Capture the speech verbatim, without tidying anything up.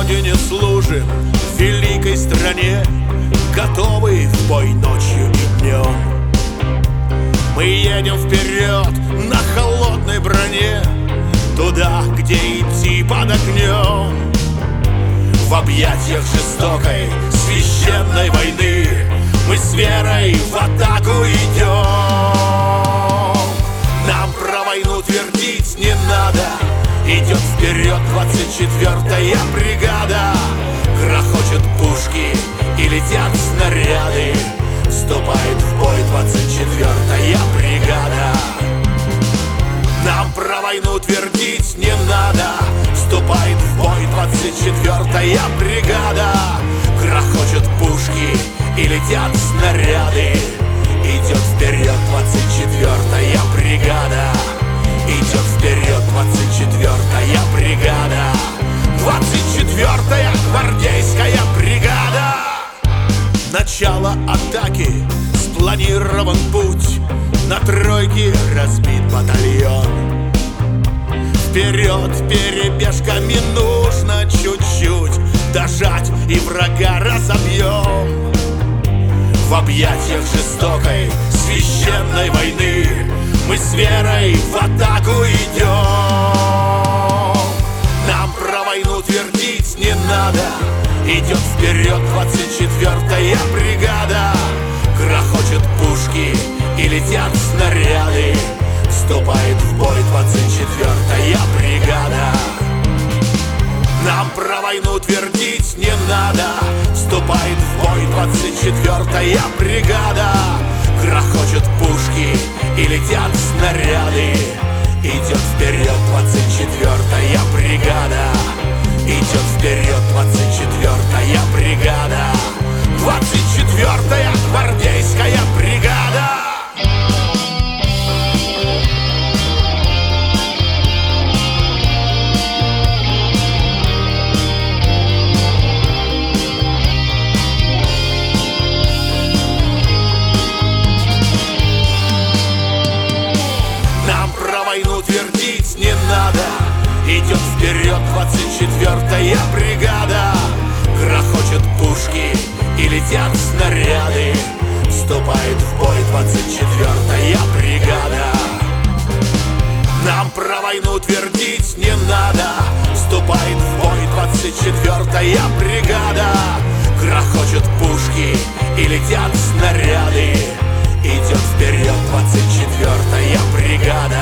Родине служим, в великой стране, готовы в бой ночью и днем. Мы едем вперед на холодной броне, туда, где идти под огнем. В объятиях жестокой, священной войны мы с верой в атаку идем. Нам про войну твердить не надо, идет вперед двадцать четвёртая бригада. Грохочут пушки и летят снаряды, вступает в бой двадцать четвёртая бригада. Нам про войну твердить не надо, вступает в бой двадцать четвёртая бригада. Грохочут пушки и летят снаряды, идет вперед двадцать четвёртая бригада. Идет вперед двадцать четвёртая бригада. двадцать четвёртая гвардейская бригада. Начало атаки, спланирован путь, на тройке разбит батальон. Вперед перебежками нужно чуть-чуть дожать, и врага разобьем. В объятиях жестокой, священной войны мы с верой в атаку идем. Нам про войну твердить не надо, идет вперед двадцать четвёртая бригада. Грохочут пушки и летят снаряды, вступает в бой двадцать четвёртая бригада. Нам про войну твердить не надо, вступает в бой двадцать четвёртая бригада. Грохочут пушки и летят снаряды, идет вперед двадцать четвёртая бригада. Идет вперед двадцать четвёртая бригада. двадцать четвёртая гвардейская бригада. Нам про войну твердить не надо, идет вперед двадцать четвёртая бригада. Грохочут пушки и летят снаряды, вступает в бой двадцать четвёртая бригада. Нам про войну твердить не надо, вступает в бой двадцать четвёртая бригада. Грохочут пушки и летят снаряды, идет вперед двадцать четвёртая бригада.